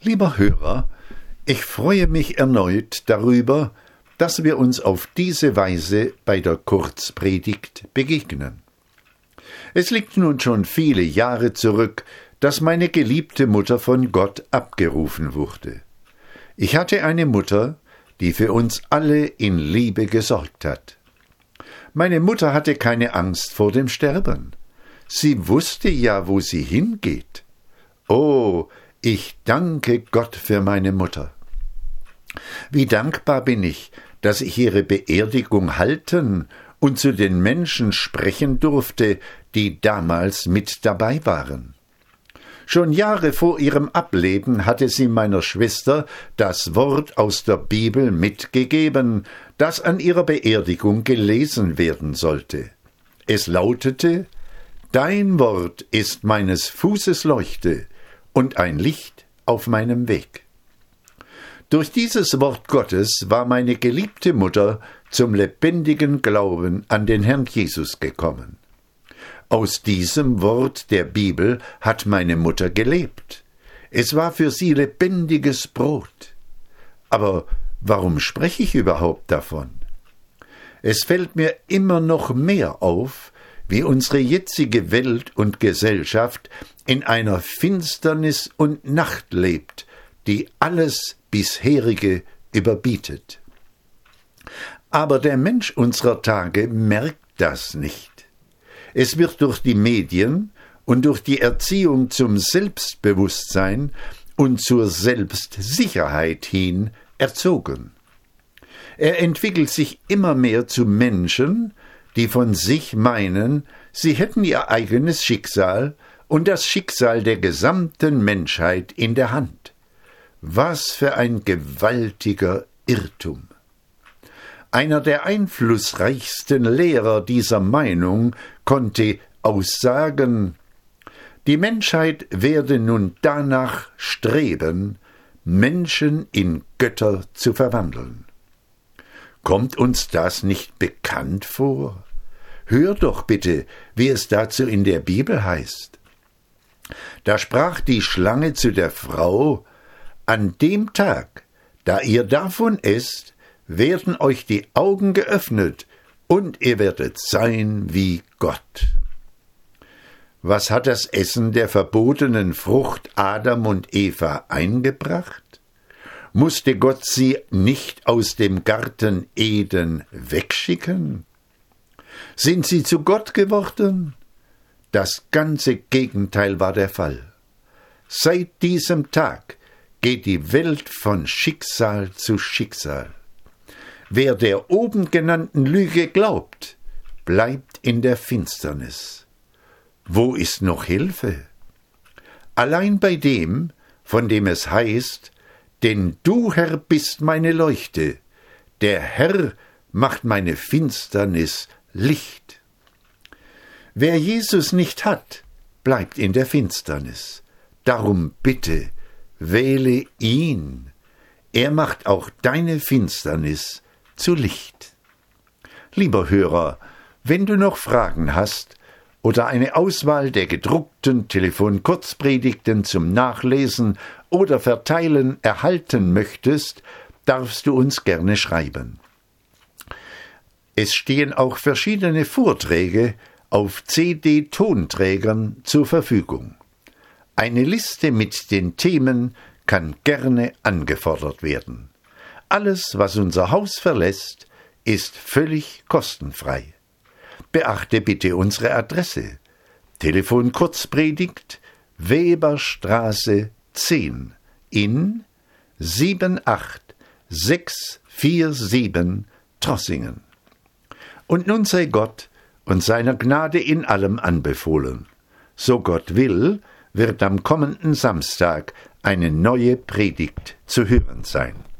Lieber Hörer, ich freue mich erneut darüber, dass wir uns auf diese Weise bei der Kurzpredigt begegnen. Es liegt nun schon viele Jahre zurück, dass meine geliebte Mutter von Gott abgerufen wurde. Ich hatte eine Mutter, die für uns alle in Liebe gesorgt hat. Meine Mutter hatte keine Angst vor dem Sterben. Sie wusste ja, wo sie hingeht. Oh, ich danke Gott für meine Mutter. Wie dankbar bin ich, dass ich ihre Beerdigung halten und zu den Menschen sprechen durfte, die damals mit dabei waren. Schon Jahre vor ihrem Ableben hatte sie meiner Schwester das Wort aus der Bibel mitgegeben, das an ihrer Beerdigung gelesen werden sollte. Es lautete: »Dein Wort ist meines Fußes Leuchte und ein Licht auf meinem Weg.« Durch dieses Wort Gottes war meine geliebte Mutter zum lebendigen Glauben an den Herrn Jesus gekommen. Aus diesem Wort der Bibel hat meine Mutter gelebt. Es war für sie lebendiges Brot. Aber warum spreche ich überhaupt davon? Es fällt mir immer noch mehr auf, wie unsere jetzige Welt und Gesellschaft in einer Finsternis und Nacht lebt, die alles bisherige überbietet. Aber der Mensch unserer Tage merkt das nicht. Es wird durch die Medien und durch die Erziehung zum Selbstbewusstsein und zur Selbstsicherheit hin erzogen. Er entwickelt sich immer mehr zu Menschen, die von sich meinen, sie hätten ihr eigenes Schicksal und das Schicksal der gesamten Menschheit in der Hand. Was für ein gewaltiger Irrtum! Einer der einflussreichsten Lehrer dieser Meinung konnte aussagen: Die Menschheit werde nun danach streben, Menschen in Götter zu verwandeln. Kommt uns das nicht bekannt vor? Hör doch bitte, wie es dazu in der Bibel heißt. Da sprach die Schlange zu der Frau: An dem Tag, da ihr davon esst, werden euch die Augen geöffnet, und ihr werdet sein wie Gott. Was hat das Essen der verbotenen Frucht Adam und Eva eingebracht? Musste Gott sie nicht aus dem Garten Eden wegschicken? Sind sie zu Gott geworden? Das ganze Gegenteil war der Fall. Seit diesem Tag geht die Welt von Schicksal zu Schicksal. Wer der oben genannten Lüge glaubt, bleibt in der Finsternis. Wo ist noch Hilfe? Allein bei dem, von dem es heißt: Denn du, Herr, bist meine Leuchte, der Herr macht meine Finsternis Licht. Wer Jesus nicht hat, bleibt in der Finsternis. Darum bitte, wähle ihn. Er macht auch deine Finsternis zu Licht. Lieber Hörer, wenn du noch Fragen hast oder eine Auswahl der gedruckten Telefon-Kurzpredigten zum Nachlesen oder Verteilen erhalten möchtest, darfst du uns gerne schreiben. Es stehen auch verschiedene Vorträge auf CD-Tonträgern zur Verfügung. Eine Liste mit den Themen kann gerne angefordert werden. Alles, was unser Haus verlässt, ist völlig kostenfrei. Beachte bitte unsere Adresse: Telefon Kurzpredigt, Weberstraße 10 in 78647 Trossingen. Und nun sei Gott und seiner Gnade in allem anbefohlen. So Gott will, wird am kommenden Samstag eine neue Predigt zu hören sein.